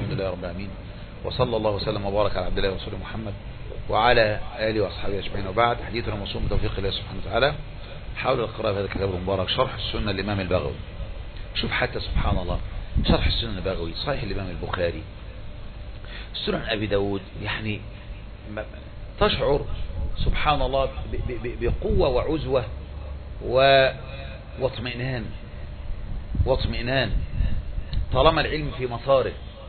الحمد لله رب العالمين، وصلى الله وسلم وبارك على عبد الله ورسوله محمد وعلى آله وأصحابه أجمعين. وبعد، حديثنا موصول بتوفيق الله سبحانه وتعالى حول القراءة في هذا الكتاب المبارك، شرح السنة الإمام البغوي. شوف حتى سبحان الله، شرح السنة البغوي، صحيح الإمام البخاري، سنن أبي داود، يعني تشعر سبحان الله بقوة وعزوة واطمئنان طالما العلم في مساره.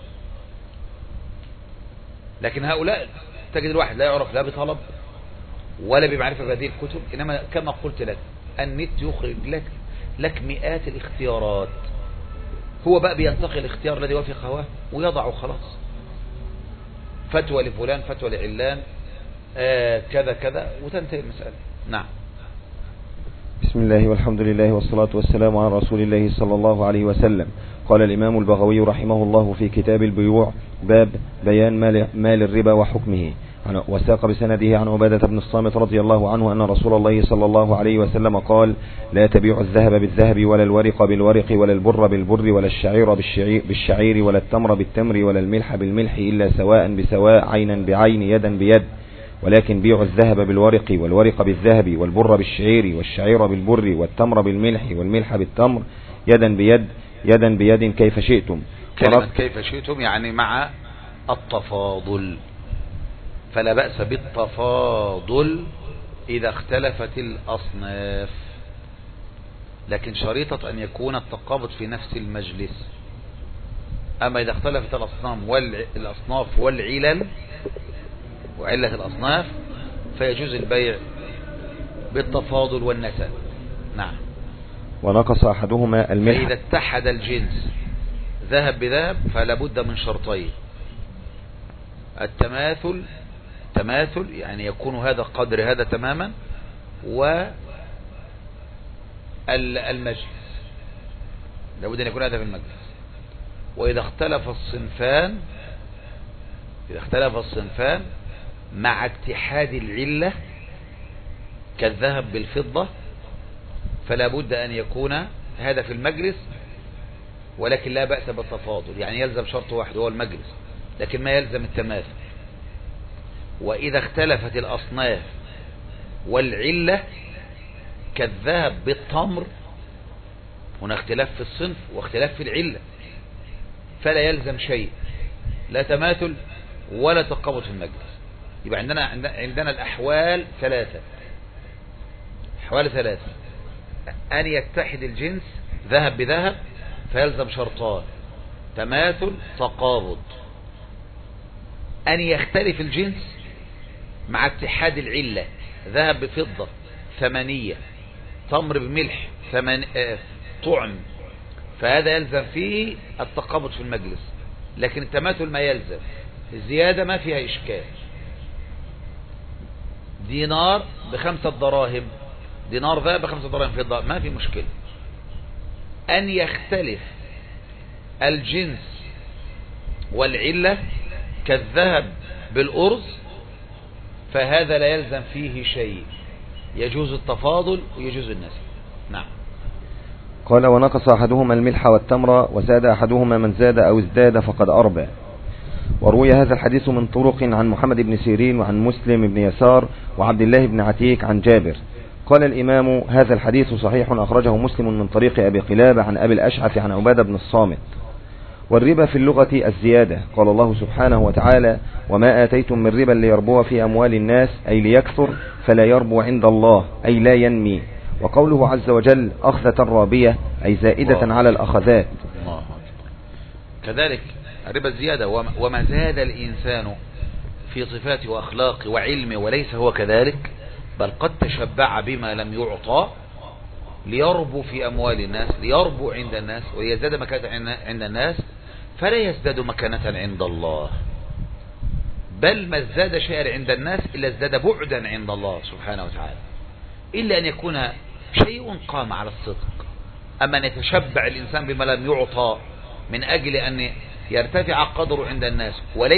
لكن هؤلاء تجد الواحد لا يعرف لا بطلب ولا بمعرفة بهذه الكتب، إنما كما قلت لك النت يخرج لك مئات الاختيارات، هو بقى بينتقي الاختيار الذي وافق هواه ويضعه خلاص، فتوى لفلان، فتوى لعلان، كذا كذا، وتنتهي المسألة. نعم. بسم الله والحمد لله والصلاة والسلام على رسول الله صلى الله عليه وسلم. قال الإمام البغوي رحمه الله في كتاب البيوع: باب بيان مال الربا وحكمه. وساق بسنده عن عبادة بن الصامت رضي الله عنه أن رسول الله صلى الله عليه وسلم قال: لا تبيع الذهب بالذهب ولا الورق بالورق ولا البر بالبر ولا الشعير بالشعير ولا التمر بالتمر ولا الملح بالملح إلا سواء بسواء عينا بعين يدا بيد، ولكن بيعوا الذهب بالورق والورق بالذهب والبر بالشعير والشعير بالبر والتمر بالملح والملح بالتمر يدا بيد يدا بيد كيف شئتم. كلمة كيف شئتم يعني مع التفاضل، فلا بأس بالتفاضل إذا اختلفت الأصناف، لكن شريطة أن يكون التقابض في نفس المجلس. أما إذا اختلفت الأصناف والعلل وعلة الأصناف فيجوز البيع بالتفاضل والنسب. نعم. ونقص أحدهما الملح. فإذا اتحد الجنس ذهب بذهب فلا بد من شرطين: التماثل، يعني يكون هذا قدر هذا تماما، والمجلس لابد أن يكون هذا في المجلس. وإذا اختلف الصنفان مع اتحاد العلة كالذهب بالفضة فلا بد أن يكون هذا في المجلس، ولكن لا بأس بالتفاضل، يعني يلزم شرط واحد وهو المجلس، لكن ما يلزم التماثل. وإذا اختلفت الأصناف والعلة كالذهب بالتمر، هنا اختلاف في الصنف واختلاف في العلة، فلا يلزم شيء، لا تماثل ولا تقابض في المجلس. يبقى عندنا الأحوال ثلاثة، أن يتحد الجنس ذهب بذهب فيلزم شرطان: تماثل، تقابض. أن يختلف الجنس مع اتحاد العلة، ذهب بفضة ثمنية، تمر بملح طعم، فهذا يلزم فيه التقابض في المجلس. لكن التماثل ما يلزم، الزيادة ما فيها إشكال. دينار ب5 دراهم، دينار ذهب ب5 دراهم فضة، ما في مشكلة. أن يختلف الجنس والعلة كالذهب بالأرز فهذا لا يلزم فيه شيء، يجوز التفاضل ويجوز النسب. نعم. قال: ونقص أحدهما الملح والتمر وزاد أحدهما من زاد أو ازداد فقد أربى. وروي هذا الحديث من طرق عن محمد بن سيرين وعن مسلم بن يسار وعبد الله بن عتيك عن جابر. قال الإمام: هذا الحديث صحيح، أخرجه مسلم من طريق أبي قلابة عن أبي الأشعث عن عبادة بن الصامت. والربا في اللغة الزيادة. قال الله سبحانه وتعالى: وما آتيتم من ربا ليربو في أموال الناس أي ليكثر فلا يربو عند الله أي لا ينمي. وقوله عز وجل: أخذة رابية أي زائدة على الأخذات. كذلك الربا الزيادة: وما زاد الإنسان في صفاته وأخلاقه وعلمه وليس هو كذلك، بل قد تشبع بما لم يعطى ليربو في أموال الناس، ليربو عند الناس ويزداد مكانة عند الناس، فلا يزداد مكانة عند الله، بل ما ازداد شيئا عند الناس إلا ازداد بعدا عند الله سبحانه وتعالى، إلا أن يكون شيء قام على الصدق. أما أن يتشبع الإنسان بما لم يعطى من أجل أن يرتفع قدره عند الناس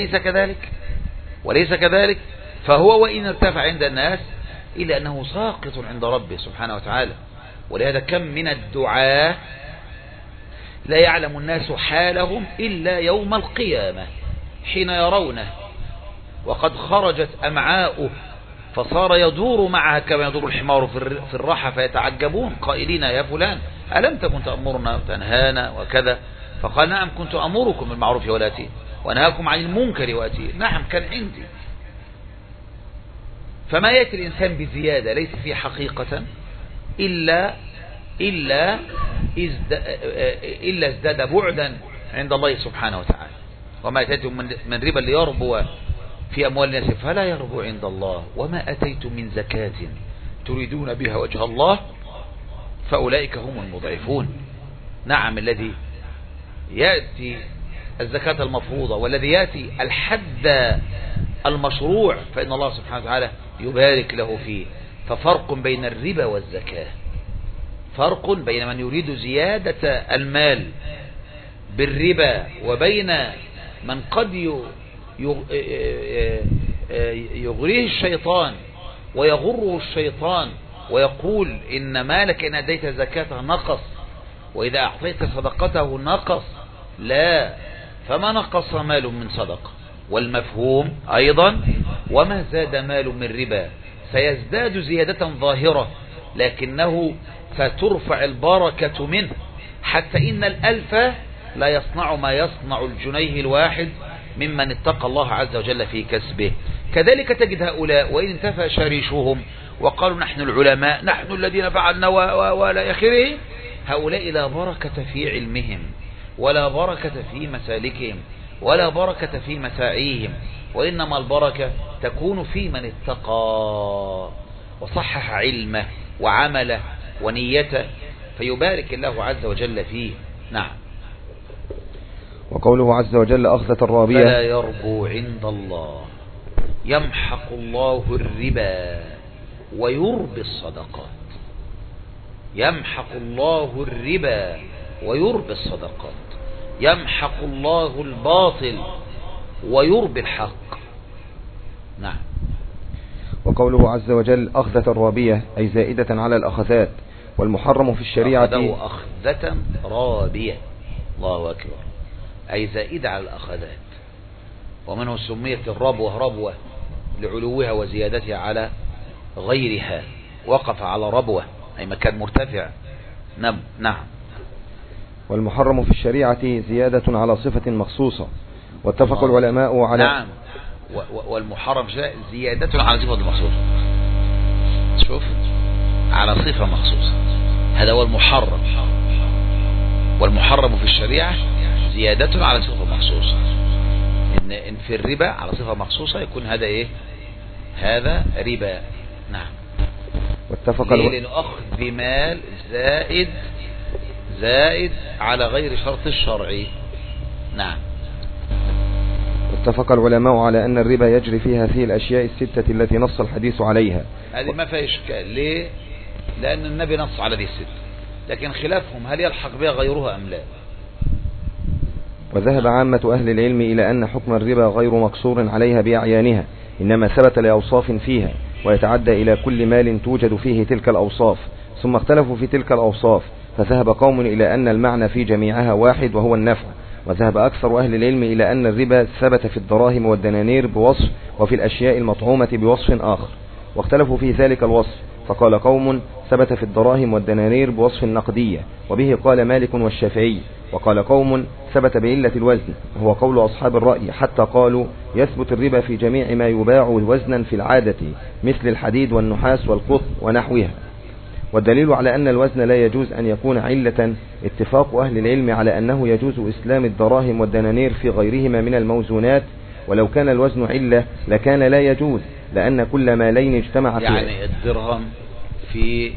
وليس كذلك فهو وإن ارتفع عند الناس إلا أنه ساقط عند ربه سبحانه وتعالى. ولهذا كم من الدعاة لا يعلم الناس حالهم إلا يوم القيامة حين يرونه وقد خرجت أمعاؤه فصار يدور معها كما يدور الحمار في الراحة فيتعجبون قائلين يا فلان ألم تكن تأمرنا وتنهانا وكذا فقال نعم كنت أمركم بالمعروف وآتيه وأنهاكم عن المنكر وآتيه نعم كان عندي. فما يأتي الإنسان بزيادة ليس فيه حقيقة إلا ازداد بعدا عند الله سبحانه وتعالى. وما أتيتم من ربا ليربو في أموال الناس فلا يربو عند الله وما أتيتم من زكاة تريدون بها وجه الله فأولئك هم المضعفون. نعم الذي يأتي الزكاة المفروضة والذي يأتي الحد المشروع فإن الله سبحانه وتعالى يبارك له فيه. ففرق بين الربا والزكاة، فرق بين من يريد زيادة المال بالربا وبين من قد يغريه الشيطان ويغره الشيطان ويقول إن مالك إن أديت زكاته نقص وإذا أعطيت صدقته نقص. لا، فما نقص مال من صدقة. والمفهوم أيضا وما زاد مال من ربا سيزداد زيادة ظاهرة لكنه سترفع البركة منه حتى إن الألف لا يصنع ما يصنع الجنيه الواحد ممن اتقى الله عز وجل في كسبه. كذلك تجد هؤلاء وإن انتفى شريشهم وقالوا نحن العلماء نحن الذين فعلنا ولا آخره، هؤلاء لا بركة في علمهم ولا بركة في مسالكهم ولا بركة في مساعيهم، وإنما البركة تكون في من اتقى وصحح علمه وعمله ونيته فيبارك الله عز وجل فيه. نعم. وقوله عز وجل أخذة الرابية فلا يربو عند الله يمحق الله الربا ويربي الصدقات. يمحق الله الربا ويربي الصدقات، يمحق الله الباطل ويربي الحق. نعم. وقوله عز وجل أخذة الرابية أي زائدة على الأخذات. والمحرم في الشريعة أخذة رابية، الله أكبر، أي زائدة على الأخذات. ومنه سميت الربوة ربوة لعلوها وزيادتها على غيرها، وقف على ربوة أي مكان مرتفع. نعم. والمحرم في الشريعة زيادة على صفة مخصوصة. واتفق العلماء على نعم. والمحرم زيادة على صفة مخصوصة. شوف، على صفة مخصوصة، هذا هو المحرم. والمحرم في الشريعة زيادة على صفة مخصوصة. إن في الربا على صفة مخصوصة يكون هذا إيه؟ هذا ربا. نعم. واتفق لأنه أخذ بمال زائد على غير شرط الشرعي. نعم. اتفق العلماء على أن الربا يجري في هذه الأشياء الستة التي نص الحديث عليها. هذه ما فيها إشكال. ليه؟ لأن النبي نص على هذه الستة، لكن خلافهم هل يلحق بها غيرها أم لا. وذهب عامة أهل العلم إلى أن حكم الربا غير مقصور عليها بأعيانها، إنما ثبت لأوصاف فيها ويتعدى إلى كل مال توجد فيه تلك الأوصاف، ثم اختلفوا في تلك الأوصاف، فذهب قوم إلى أن المعنى في جميعها واحد وهو النفع. وذهب أكثر أهل العلم إلى أن الربا ثبت في الدراهم والدنانير بوصف وفي الأشياء المطعومة بوصف آخر، واختلفوا في ذلك الوصف، فقال قوم ثبت في الدراهم والدنانير بوصف النقدية، وبه قال مالك والشافعي. وقال قوم ثبت بعلة الوزن، وهو قول أصحاب الرأي، حتى قالوا يثبت الربا في جميع ما يباع وزنا في العادة مثل الحديد والنحاس والقطن ونحوها. والدليل على أن الوزن لا يجوز أن يكون علة اتفاق أهل العلم على أنه يجوز إسلام الدراهم والدنانير في غيرهما من الموزونات، ولو كان الوزن علة لكان لا يجوز، لأن كل مالين اجتمع فيه. يعني الدرهم في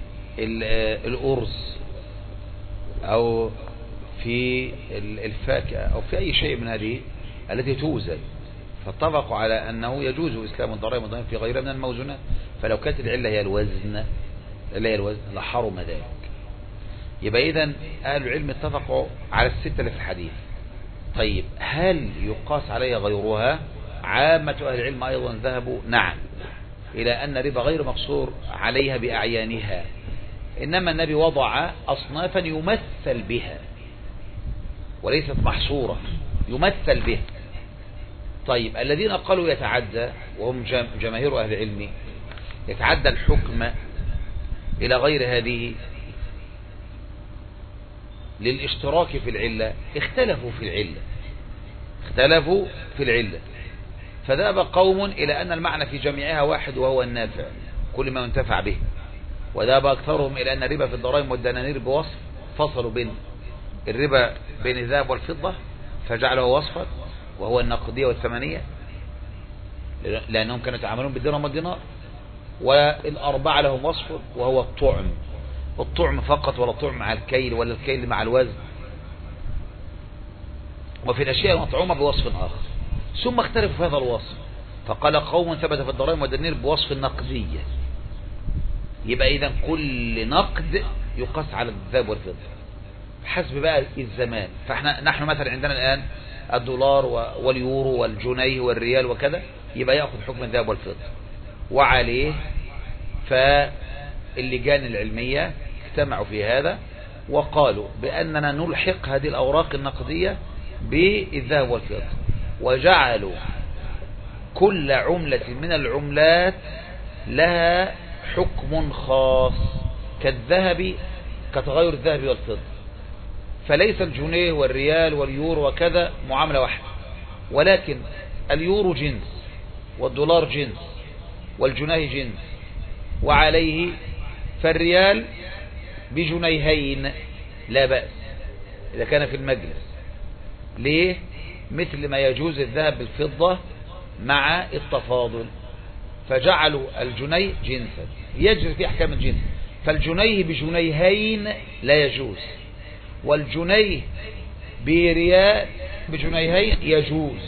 الأرز أو في الفاكهة أو في أي شيء من هذه التي توزن، فاتفقوا على أنه يجوز إسلام الدراهم والدنانير في غيرها من الموزونات. فلو كانت العلة هي الوزن لحرم ذلك. يبقى إذن أهل العلم اتفقوا على الستة اللي في الحديث. طيب هل يقاس عليها غيرها؟ عامة أهل العلم أيضا ذهبوا نعم إلى أن الربا غير مقصور عليها بأعيانها، إنما النبي وضع أصنافا يمثل بها، وليست محصورة يمثل به. طيب الذين قالوا يتعدى، وهم جماهير أهل العلم، يتعدى الحكم إلى غير هذه للاشتراك في العلة، اختلفوا في العلة فذهب قوم إلى أن المعنى في جميعها واحد وهو النافع، كل ما ينتفع به. وذهب أكثرهم إلى أن الربا في الدراهم والدنانير بوصف، فصلوا بين الربا بين الذهب والفضة فجعله وصفا وهو النقدية والثمنية، لأنهم كانوا يتعاملون بالدرهم والدينار. والأربعة لهم وصف وهو الطعم فقط، ولا الطعم مع الكيل ولا الكيل مع الوزن. وفي الأشياء المطعومة بوصف آخر. ثم اختلفوا في هذا الوصف، فقال قوم ثبت في الدراهم والدنانير بوصف النقدية. يبقى إذن كل نقد يقاس على الذهب والفضة حسب بقى الزمان. نحن مثلا عندنا الآن الدولار واليورو والجنيه والريال وكذا، يبقى يأخذ حكم الذهب والفضة. وعليه فاللجان العلمية اجتمعوا في هذا وقالوا بأننا نلحق هذه الأوراق النقدية بالذهب والفضة، وجعلوا كل عملة من العملات لها حكم خاص كالذهب، كتغير الذهب والفضة. فليس الجنيه والريال واليورو وكذا معاملة واحدة، ولكن اليورو جنس والدولار جنس والجنيه جنس، وعليه فالريال بجنيهين لا بأس إذا كان في المجلس. ليه؟ مثل ما يجوز الذهب بالفضة مع التفاضل، فجعلوا الجنيه جنسا يجري في أحكام الجنس. فالجنيه بجنيهين لا يجوز، والجنيه بريال بجنيهين يجوز،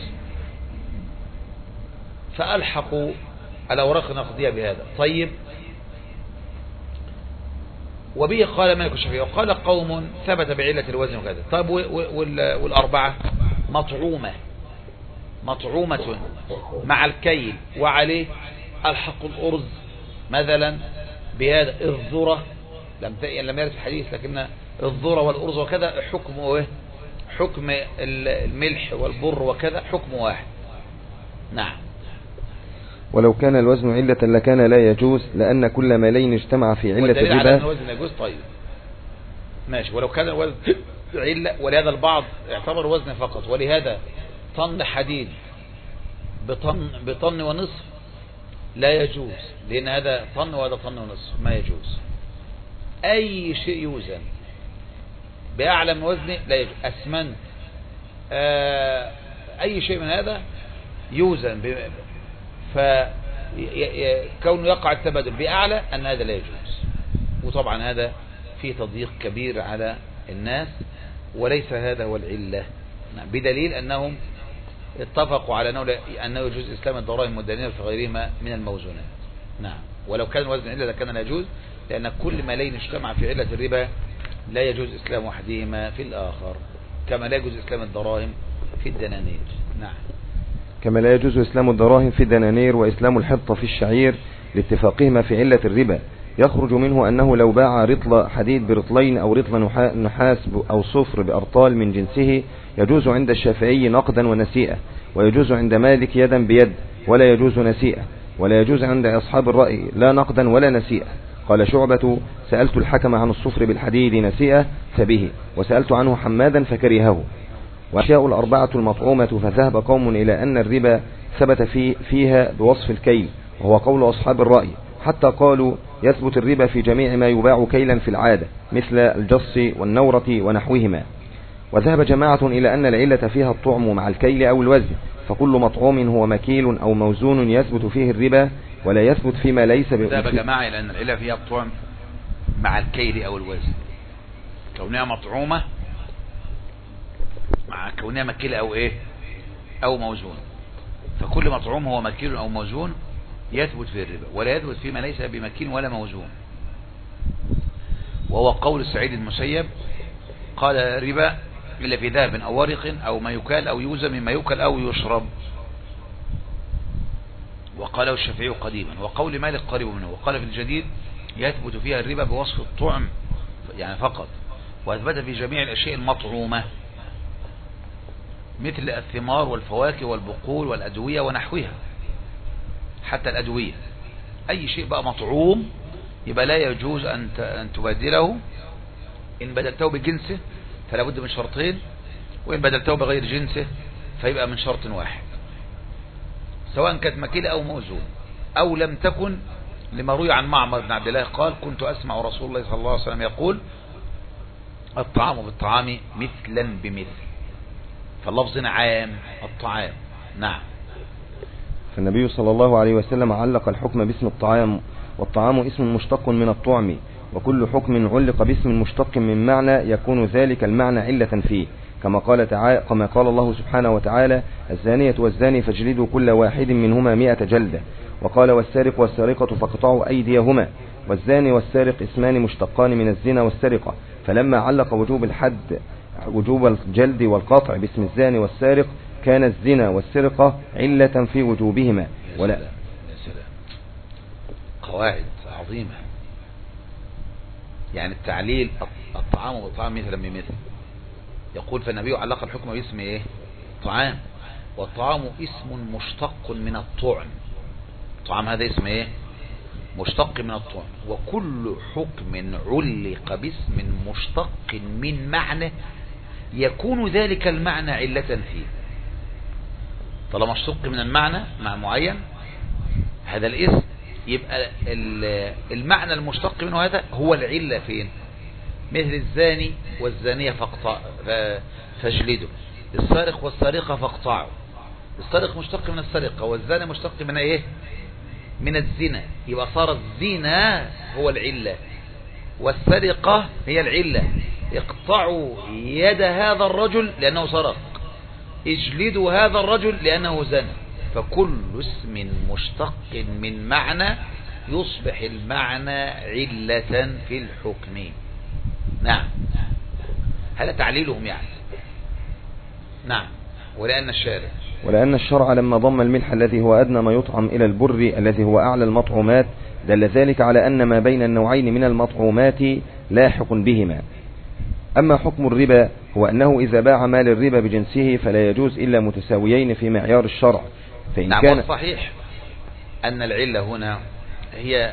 فألحقوا الأوراق النقدية بهذا. طيب، وبه قال مالك الشافعي. وقال قوم ثبت بعلة الوزن وكذا. طيب والأربعة مطعومة مع الكيل، وعليه الحق الأرز مثلا بهذا. الذرة لم يرد الحديث، لكن الذرة والأرز وكذا حكم الملح والبر وكذا حكم واحد. نعم. ولو كان الوزن علة لكان لا يجوز، لأن كل مالين اجتمع في علة الربا. على أن الوزن يجوز. طيب ماشي. ولو كان الوزن علة، ولهذا البعض اعتبر وزن فقط، ولهذا طن حديد بطن ونصف لا يجوز، لأن هذا طن وهذا طن ونصف ما يجوز. أي شيء يوزن بأعلى من وزنه لا يجوز. أسمنت، أي شيء من هذا يوزن فكونه يقع التبادل بأعلى أن هذا لا يجوز. وطبعا هذا فيه تضييق كبير على الناس، وليس هذا هو العلة، بدليل أنهم اتفقوا على أنه يجوز إسلام الدراهم والدنانير في غيرهما من الموزونات. نعم. ولو كان الوزن علة لكان لا يجوز، لأن كل مالين اجتمع في علة الربا لا يجوز إسلام أحدهما في الآخر، كما لا يجوز إسلام الدراهم في الدنانير. نعم. كما لا يجوز إسلام الدراهم في الدنانير وإسلام الحطة في الشعير لاتفاقهما في علة الربا. يخرج منه أنه لو باع رطل حديد برطلين أو رطل نحاس أو صفر بأرطال من جنسه يجوز عند الشافعي نقدا ونسيئة، ويجوز عند مالك يدا بيد ولا يجوز نسيئة، ولا يجوز عند أصحاب الرأي لا نقدا ولا نسيئة. قال شعبة: سألت الحكم عن الصفر بالحديد نسيئة فبه، وسألت عنه حمادا فكرهه. وأشياء الأربعة المطعومة فذهب قوم إلى أن الربا ثبت فيها بوصف الكيل، وهو قول أصحاب الرأي، حتى قالوا يثبت الربا في جميع ما يباع كيلا في العادة مثل الجص والنورة ونحوهما. وذهب جماعة إلى أن العلة فيها الطعم مع الكيل أو الوزن، فكل مطعوم هو مكيل أو موزون يثبت فيه الربا، ولا يثبت فيما ليس ذهب جماعة إلى أن العلة فيها الطعم مع الكيل أو الوزن، كونها مطعومة مع كونها مكيل أو إيه أو موزون. فكل مطعوم هو مكيل أو موزون يثبت في الربا، ولا يثبت فيما ليس بمكين ولا موزون. وهو قول سعيد المسيب قال: الربا إلا في ذهب أو ورق أو ما يكال أو يوزن مما يكل أو يشرب. وقاله الشافعي قديما، وقول مالك قريب منه. وقال في الجديد: يثبت فيها الربا بوصف الطعم يعني فقط، وأثبت في جميع الأشياء المطعومة مثل الثمار والفواكه والبقول والأدوية ونحوها. حتى الأدوية أي شيء بقى مطعوم يبقى لا يجوز أن تبدله. إن بدلته بجنسه فلا بد من شرطين، وإن بدلته بغير جنسه فيبقى من شرط واحد، سواء كانت مكيلة أو موزون أو لم تكن. لما روي عن معمر بن عبد الله قال: كنت أسمع رسول الله صلى الله عليه وسلم يقول: الطعام بالطعام مثلا بمثل. فاللفظ عام الطعام. نعم. فالنبي صلى الله عليه وسلم علق الحكم باسم الطعام، والطعام اسم مشتق من الطعم، وكل حكم علق باسم مشتق من معنى يكون ذلك المعنى علة فيه، كما قال الله سبحانه وتعالى: الزانية والزاني فاجلدوا كل واحد منهما 100 جلدة. وقال: والسارق والسارقة فاقطعوا أيديهما. والزاني والسارق اسمان مشتقان من الزنا والسرقة، فلما علق وجوب الجلد والقطع باسم الزاني والسارق كان الزنا والسرقة علة في وجوبهما. ولا يا سلام، قواعد عظيمة. يعني التعليل الطعام والطعام مثلا بمثل. يقول: فالنبي علق الحكم باسم ايه؟ طعام. والطعام اسم مشتق من الطعم. الطعام هذا اسم ايه؟ مشتق من الطعم. وكل حكم علق باسم مشتق من معنى يكون ذلك المعنى علة فيه. طالما اشتق من المعنى مع معين هذا الاسم، يبقى المعنى المشتق منه هذا هو العلة فين؟ مثل الزاني والزانية فاجلدوا، السارق والسارقة فاقطعوا. السارق مشتق من السرقة، والزاني مشتق من ايه؟ من الزنا. يبقى صار الزنا هو العلة والسرقة هي العلة. اقطعوا يد هذا الرجل لأنه سرق، اجلدوا هذا الرجل لأنه زنى. فكل اسم مشتق من معنى يصبح المعنى علة في الحكم. نعم. هذا تعليلهم يعني. نعم. ولأن الشرع لما ضم الملح الذي هو أدنى ما يطعم إلى البر الذي هو أعلى المطعومات دل ذلك على أن ما بين النوعين من المطعومات لاحق بهما. أما حكم الربا هو أنه إذا باع مال الربا بجنسه فلا يجوز إلا متساويين في معيار الشرع. فإن نعم. كان صحيح أن العلة هنا هي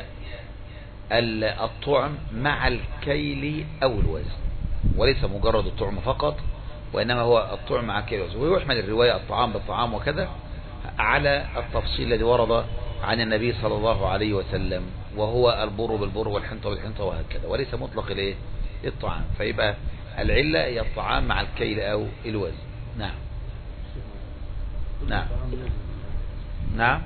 الطعم مع الكيل أو الوزن، وليس مجرد الطعم فقط، وإنما هو الطعم مع الكيل والوزن. ويحمل الرواية الطعام بالطعام وكذا على التفصيل الذي ورد عن النبي صلى الله عليه وسلم، وهو البر بالبر والحنطة بالحنطة وهكذا، وليس مطلق الايه؟ الطعام. فيبقى العلة هي الطعام مع الكيل أو الوزن. نعم. نعم. نعم.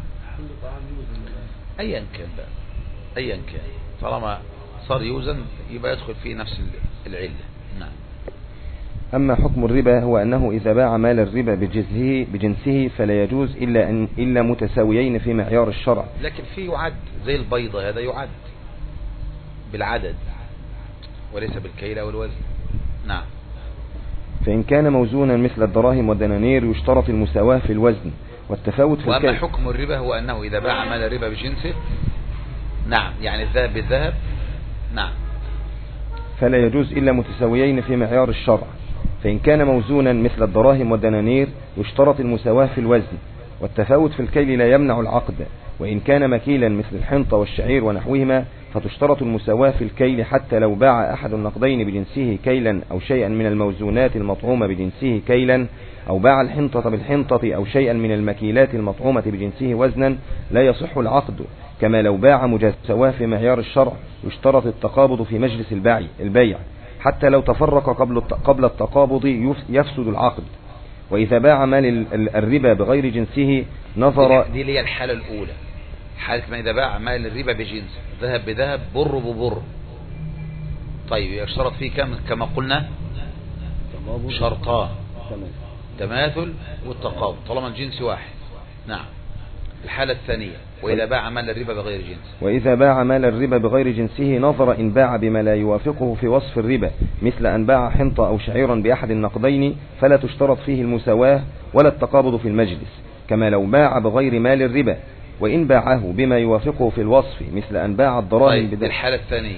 أيا كان بقى، أيا كان طالما صار يوزن يبقى يدخل فيه نفس العلة. نعم. أما حكم الربا هو أنه إذا باع مال الربا بجنسه فلا يجوز إلا متساويين في معيار الشرع. لكن في يعد زي البيضة، هذا يعد بالعدد وليس بالكيل أو الوزن. نعم. فإن كان موزونا مثل الدراهم والدنانير يشترط المساواة في الوزن والتفاوت في الكيل. وأما حكم الربا هو أنه إذا باع مال الربا بجنسه، نعم، يعني الذهب بالذهب، نعم، فلا يجوز إلا متساويين في معيار الشرع. فإن كان موزونا مثل الدراهم والدنانير يشترط المساواة في الوزن والتفاوت في الكيل لا يمنع العقد. وإن كان مكيلا مثل الحنطة والشعير ونحوهما فتشترط المساواة في الكيل حتى لو باع أحد النقدين بجنسه كيلا أو شيئا من الموزونات المطعومة بجنسه كيلا، أو باع الحنطة بالحنطة أو شيئا من المكيلات المطعومة بجنسه وزنا لا يصح العقد. كما لو باع مساواة في معيار الشرع يشترط التقابض في مجلس البيع حتى لو تفرق قبل التقابض يفسد العقد. وإذا باع مال الربا بغير جنسه نظر. دي هي الحالة الأولى، حالة ما إذا باع مال الربا بجنس، ذهب بذهب، بر ببر. طيب يشترط فيه كما قلنا شرطان: تماثل والتقابض طالما الجنس واحد. نعم. الحالة الثانية: وإذا باع مال الربا بغير جنس. وإذا باع مال الربا بغير جنسه نظر إن باع بما لا يوافقه في وصف الربا، مثل أن باع حنطة أو شعيرا بأحد النقدين فلا تشترط فيه المساواة ولا التقابض في المجلس، كما لو باع بغير مال الربا. وإن باعه بما يوافقه في الوصف مثل أن باع الدراهم طيب الحالة الثانية: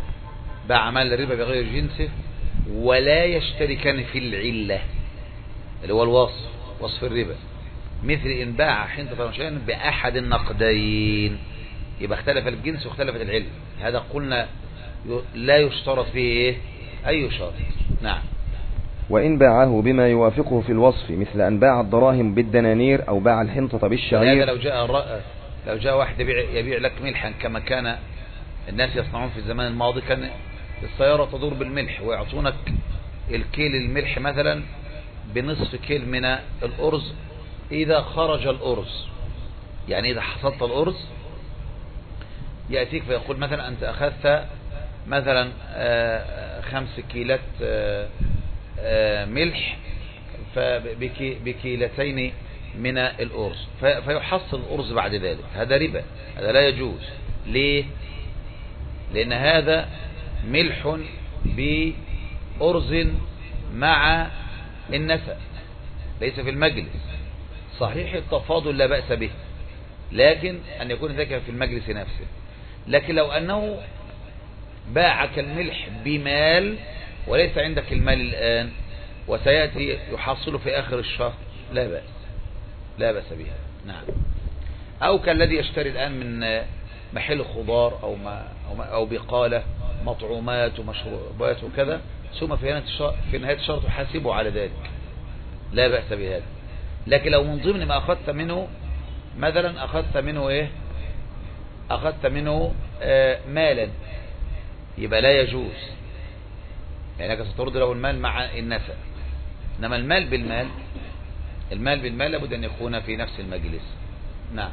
باع مال الربا بغير جنسه ولا يشتركان في العلة. اللي هو الوصف، وصف الربا، مثل إن باع حنطة شيئا بأحد النقدين، يبقى اختلف الجنس واختلفت العلة. هذا قلنا لا يشترط فيه إيه؟ أي شرط. نعم. وإن باعه بما يوافقه في الوصف، مثل أن باع الدراهم بالدنانير أو باع الحنطة بالشعير. هذا لو جاء واحد يبيع لك ملحا كما كان الناس يصنعون في الزمان الماضي، كان السيارة تدور بالملح ويعطونك الكيل الملح مثلا بنصف كيل من الأرز إذا خرج الأرز، يعني إذا حصلت الأرز يأتيك فيقول مثلا أنت أخذت مثلا 5 كيلات ملح بكيلتين من الأرز، فيحصل الأرز بعد ذلك. هذا ربا، هذا لا يجوز. ليه؟ لأن هذا ملح بأرز مع النسأ، ليس في المجلس. صحيح التفاضل لا بأس به، لكن أن يكون ذلك في المجلس نفسه. لكن لو أنه باعك الملح بمال وليس عندك المال الآن وسيأتي يحصل في آخر الشهر، لا بأس، لا بأس بها. نعم. أو كالذي يشتري الآن من محل خضار أو بقالة مطعومات ومشروبات وكذا، ثم في نهاية الشهر تحاسبه على ذلك، لا بأس بهذا. لكن لو من ضمن ما أخذت منه مثلا أخذت منه مالا، يبقى لا يجوز، يعني سترد له المال مع النسأ. إنما المال بالمال لابد أن يكون في نفس المجلس. نعم.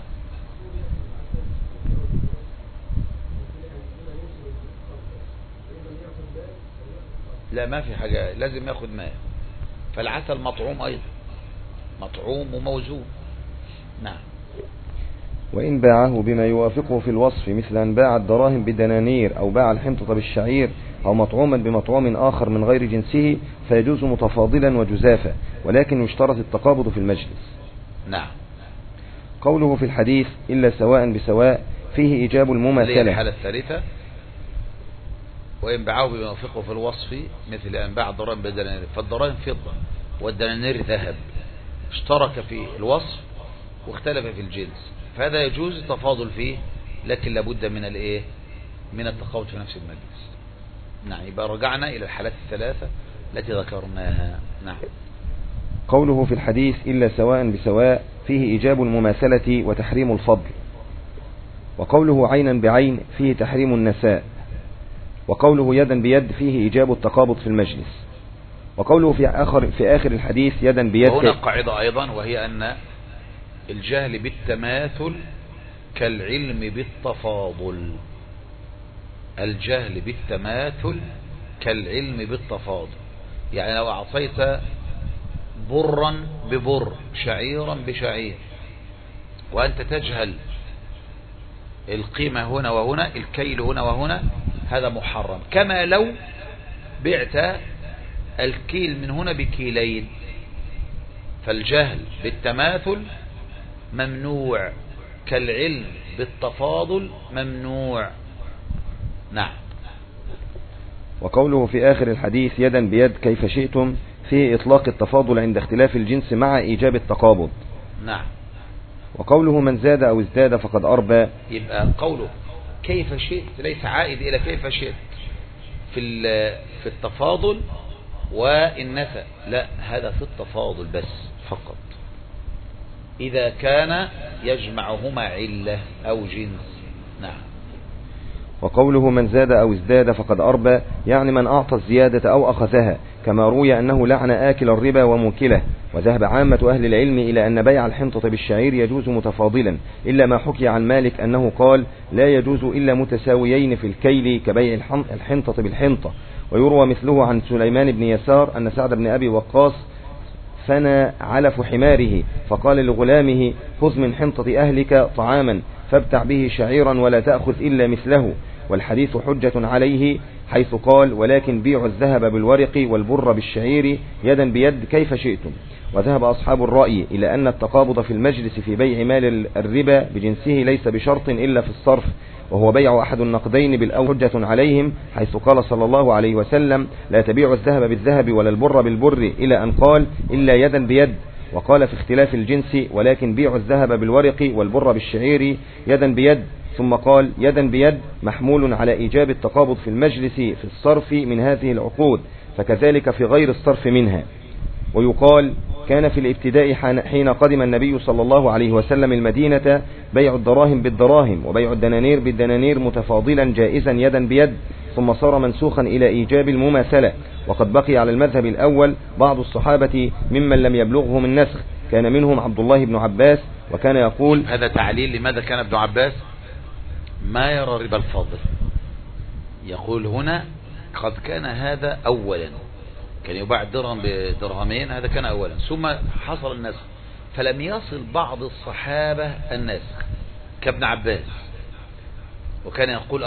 لا، ما في حاجة، لازم ياخد مال. فالعسل مطعوم أيضا، مطعوم وموزون. نعم. وإن باعه بما يوافقه في الوصف، مثل أن باع الدراهم بالدنانير أو باع الحنطة بالشعير أو مطعوما بمطعوم آخر من غير جنسه، فيجوز متفاضلا وجزافا، ولكن يشترط التقابض في المجلس. نعم. قوله في الحديث إلا سواء بسواء فيه إيجاب المماثلة. الحالة الثالثة، وإن باعه بما يوافقه في الوصف، مثل أن باع الدراهم بالدنانير، فالدراهم فضة والدنانير ذهب، اشترك في الوصف واختلف في الجنس، فهذا يجوز التفاضل فيه، لكن لابد من التقابض في نفس المجلس. نعم. يبقى رجعنا إلى الحالات الثلاثة التي ذكرناها. نعم. قوله في الحديث إلا سواء بسواء فيه إيجاب المماثلة وتحريم الفضل. وقوله عينا بعين فيه تحريم النساء. وقوله يدا بيد فيه إيجاب التقابض في المجلس. وقوله في آخر الحديث يدا بيد. وهنا قاعدة أيضا، وهي أن الجهل بالتماثل كالعلم بالتفاضل. الجهل بالتماثل كالعلم بالتفاضل. يعني لو أعطيت برا ببر، شعيرا بشعير، وأنت تجهل القيمة هنا وهنا، الكيل هنا وهنا، هذا محرم. كما لو بعت الكيل من هنا بكيلين، فالجهل بالتماثل ممنوع، كالعلم بالتفاضل ممنوع. نعم. وقوله في آخر الحديث يدا بيد كيف شئتم فيه إطلاق التفاضل عند اختلاف الجنس مع إيجاب التقابض. نعم. وقوله من زاد أو ازداد فقد أربى، يبقى قوله كيف شئت ليس عائد إلى كيف شئت في التفاضل والنسأ، لا، هذا في التفاضل بس فقط، إذا كان يجمعهما علة أو جنس. نعم. وقوله من زاد أو ازداد فقد أربى، يعني من أعطى الزيادة أو أخذها، كما روي أنه لعن آكل الربا وموكله. وذهب عامة أهل العلم إلى أن بيع الحنطة بالشعير يجوز متفاضلا، إلا ما حكي عن مالك أنه قال لا يجوز إلا متساويين في الكيل كبيع الحنطة بالحنطة. ويروى مثله عن سليمان بن يسار أن سعد بن أبي وقاص فنى علف حماره، فقال لغلامه خذ من حنطة أهلك طعاما، فابتع به شعيرا ولا تأخذ إلا مثله، والحديث حجة عليه حيث قال ولكن بيعوا الذهب بالورق والبر بالشعير يدا بيد كيف شئتم. وذهب أصحاب الرأي إلى أن التقابض في المجلس في بيع مال الربا بجنسه ليس بشرط إلا في الصرف، وهو بيع أحد النقدين بالأول حجة عليهم حيث قال صلى الله عليه وسلم لا تبيع الذهب بالذهب ولا البر بالبر إلى أن قال إلا يدا بيد. وقال في اختلاف الجنس ولكن بيع الذهب بالورق والبر بالشعير يدا بيد، ثم قال يدا بيد محمول على إيجاب التقابض في المجلس في الصرف من هذه العقود، فكذلك في غير الصرف منها. ويقال كان في الابتداء حين قدم النبي صلى الله عليه وسلم المدينة بيع الدراهم بالدراهم وبيع الدنانير بالدنانير متفاضلا جائزا يدا بيد، ثم صار منسوخا إلى إيجاب المماثلة. وقد بقي على المذهب الأول بعض الصحابة ممن لم يبلغهم النسخ، كان منهم عبد الله بن عباس، وكان يقول هذا تعليل لماذا كان ابن عباس ما يرى ربا الفضل. يقول هنا قد كان هذا أولا، كان يباع الدرهم بدرهمين، هذا كان أولا، ثم حصل النسخ فلم يصل بعض الصحابة النسخ كابن عباس. وكان يقول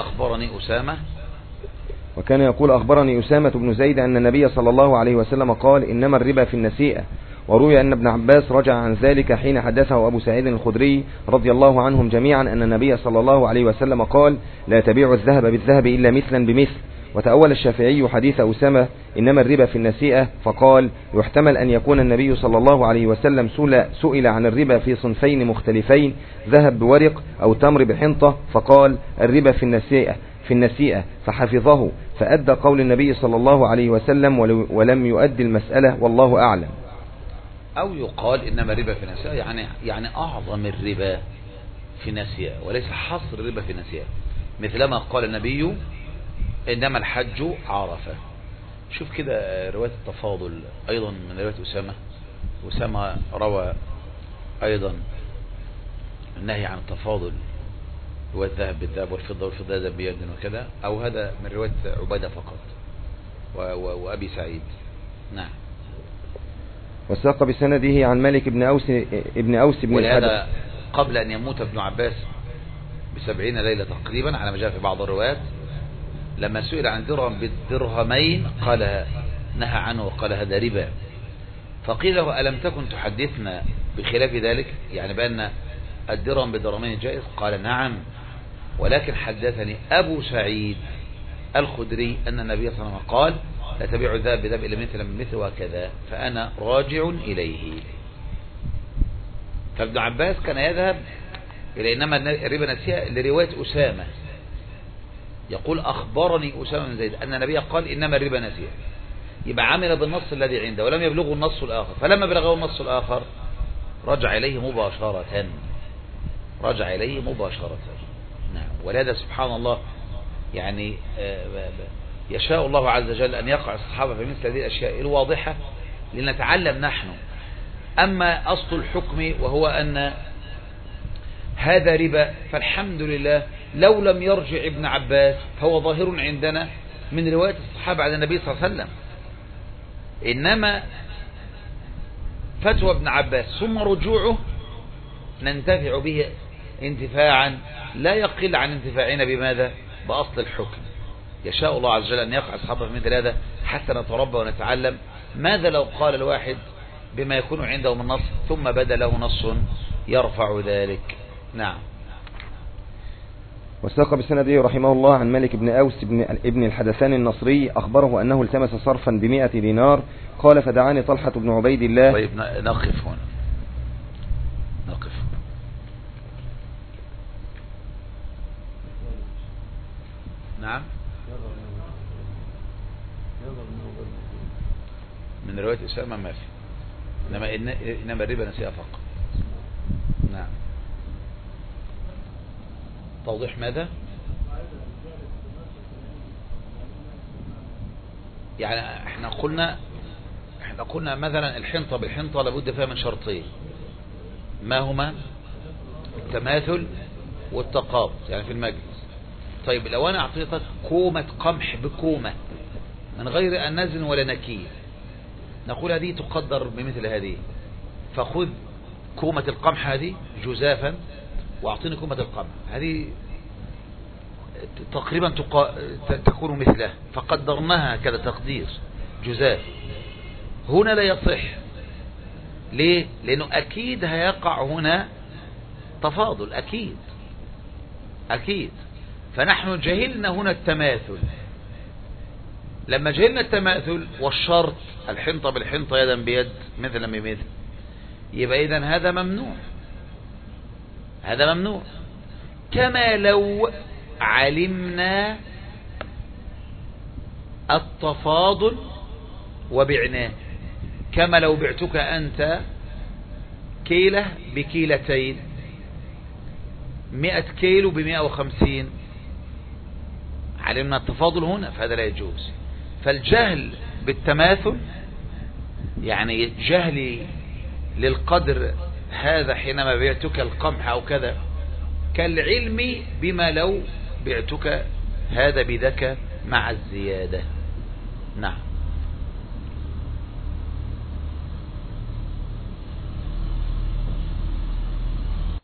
أخبرني أسامة بن زيد أن النبي صلى الله عليه وسلم قال إنما الربا في النسيئة. وروي أن ابن عباس رجع عن ذلك حين حدثه أبو سعيد الخدري رضي الله عنهم جميعا أن النبي صلى الله عليه وسلم قال لا تبيع الذهب بالذهب إلا مثلا بمثل. وتأول الشافعي حديث أسامة إنما الربا في النسيئة فقال يحتمل أن يكون النبي صلى الله عليه وسلم سئل عن الربا في صنفين مختلفين، ذهب بورق أو تمر بحنطة، فقال الربا في النسيئة فحفظه، فأدى قول النبي صلى الله عليه وسلم ولم يؤدي المسألة والله أعلم. أو يقال إنما الربا في النسيئة يعني أعظم الربا في النسيئة وليس حصر الربا في النسيئة، مثلما قال النبي إنما الحج عرفة. شوف كده رواية التفاضل أيضا من رواية أسامة روى أيضا النهي عن التفاضل والذهب بالذهب والفضة والفضة يدا بيد وكذا، أو هذا من رواية عبادة فقط وأبي سعيد. نعم. وساق بسنده عن مالك بن أوس بن ولهذا قبل أن يموت ابن عباس ب70 ليلة تقريبا على ما جاء في بعض الروايات، لما سئل عن درهم بالدرهمين قال نهى عنه وقال هذا ربا. فقيل له ألم تكن تحدثنا بخلاف ذلك، يعني بأن الدرهم بالدرهمين جائز؟ قال نعم، ولكن حدثني أبو سعيد الخدري أن النبي صلى الله عليه وسلم قال لا تبيع الذهب بذهب إلا مثلا بمثل وكذا، فأنا راجع إليه. فابن عباس كان يذهب إلى إنما الربا نسيئة لرواية أسامة، يقول أخبرني أسامة بن زيد أن النبي قال إنما الربا نسيئة، يبقى عمل بالنص الذي عنده ولم يبلغه النص الآخر، فلما بلغه النص الآخر رجع إليه مباشرة. نعم. ولهذا سبحان الله يعني يشاء الله عز وجل أن يقع الصحابة في مثل هذه الأشياء الواضحة لنتعلم نحن. أما أصل الحكم وهو أن هذا ربا، فالحمد لله لو لم يرجع ابن عباس فهو ظاهر عندنا من رواية الصحابة عن النبي صلى الله عليه وسلم. إنما فتوى ابن عباس ثم رجوعه ننتفع به انتفاعا لا يقل عن انتفاعنا بماذا؟ بأصل الحكم. يشاء الله عز وجل أن يقع أصحابه في مثل هذا حتى نتربى ونتعلم. ماذا لو قال الواحد بما يكون عنده من نص ثم بدا له نص يرفع ذلك؟ نعم. وساق بسنده رحمه الله عن مالك بن أوس ابن الحدثان النصري أخبره أنه التمس صرفا ب100 دينار، قال فدعاني طلحة بن عبيد الله. طيب نقف هنا. نعم. من رواية أسامة ما في، إنما الربا نسيئة فقط. نعم. توضيح ماذا؟ يعني احنا قلنا مثلا الحنطة بالحنطة لابد فيها من شرطين، ما هما؟ التماثل والتقابض يعني في المجلس. طيب لو انا اعطيتك كومة قمح بكومة من غير ان نزن ولا نكيل، نقول هذه تقدر بمثل هذه، فخذ كومة القمح هذه جزافا واعطيني كمة القمح، هذه تقريبا تكون مثله، فقدرناها كذا تقدير جزاء. هنا لا يصح. ليه؟ لأنه أكيد هيقع هنا تفاضل، أكيد. فنحن جهلنا هنا التماثل. لما جهلنا التماثل والشرط الحنطة بالحنطة يدا بيد مثلا بمثل، يبقى إذن هذا ممنوع. كما لو علمنا التفاضل وبعناه، كما لو بعتك أنت كيلة بكيلتين، 100 كيلو ب150، علمنا التفاضل هنا، فهذا لا يجوز. فالجهل بالتماثل يعني جهلي للقدر هذا حينما بعتك القمح أو كذا، كالعلم بما لو بعتك هذا بذاك مع الزيادة. نعم.